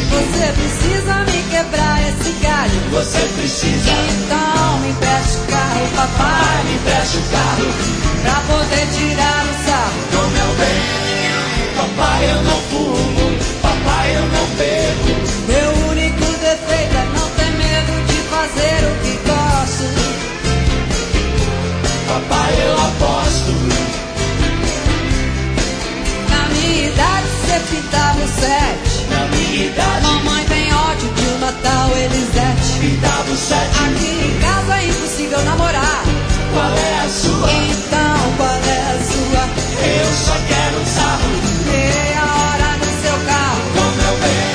Você precisa me quebrar esse galho. Você precisa. Então me empreste o carro, papai. Me empreste o carro pra poder tirar o sarro. do meu bem. Papai, eu não fumo. Papai, eu não bebo. Meu único defeito é não ter medo de fazer o que gosto. Papai, eu aposto. Na minha idade você pintava o 7. Na minha idade, Mamãe tem ódio de um Natal Elisete. pintava o 7. Aqui em casa é impossível namorar. Qual é a sua? Então qual é a sua? Eu só quero um sarro Meia hora no seu carro. do meu bem.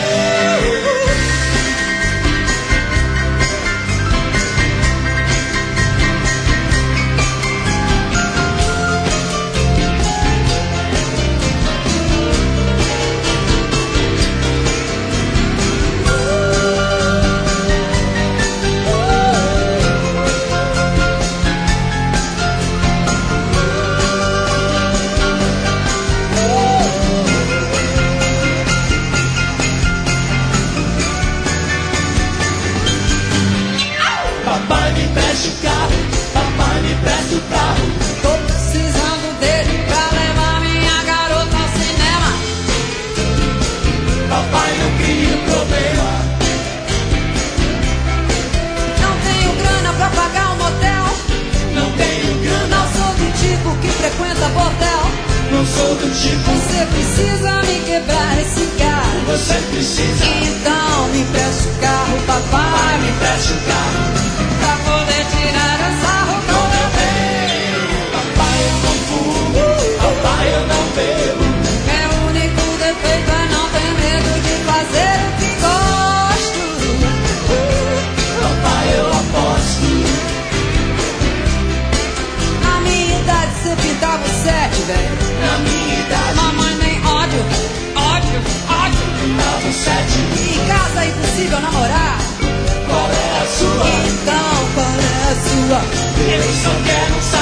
Papai, me empreste o carro. Papai, me empreste o carro. Tô precisando dele pra levar minha garota ao cinema. Papai, não cria problema. Não tenho grana pra pagar um motel. Não tenho grana, Não sou do tipo que frequenta bordel. não sou do tipo. Você precisa me quebrar esse carro. Você precisa. Então me empreste o carro, Papai, papai. me empreste o carro Pra poder tirar o sarro do do meu bem. Papai, eu não fumo. Papai, eu não bebo. Meu único defeito é não ter medo de fazer o que gosto. Papai, eu aposto. Na minha idade você pintava o 7, velho. Na minha idade, Mamãe nem ódio, ódio, ódio. pintava o 7. Em casa é impossível namorar. Qual é a sua? Então qual é a sua? Eu só quero um sarro